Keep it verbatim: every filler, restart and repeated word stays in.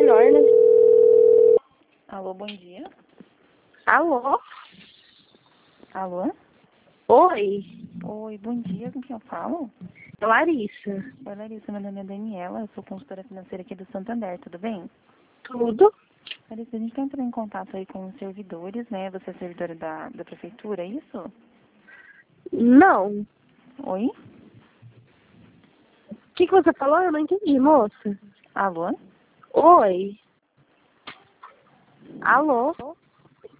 melhor, né? Alô, bom dia. Alô? Alô? Oi, Oi, bom dia, com quem eu falo? é Larissa. Oi, Larissa, meu nome é Daniela, eu sou consultora financeira aqui do Santander, tudo bem? Tudo? Larissa, a gente está entrando em contato aí com os servidores, né? Você é servidora da, da prefeitura, é isso? Não. Oi? O que, que você falou? Eu não entendi, moça. Alô? Oi. Alô?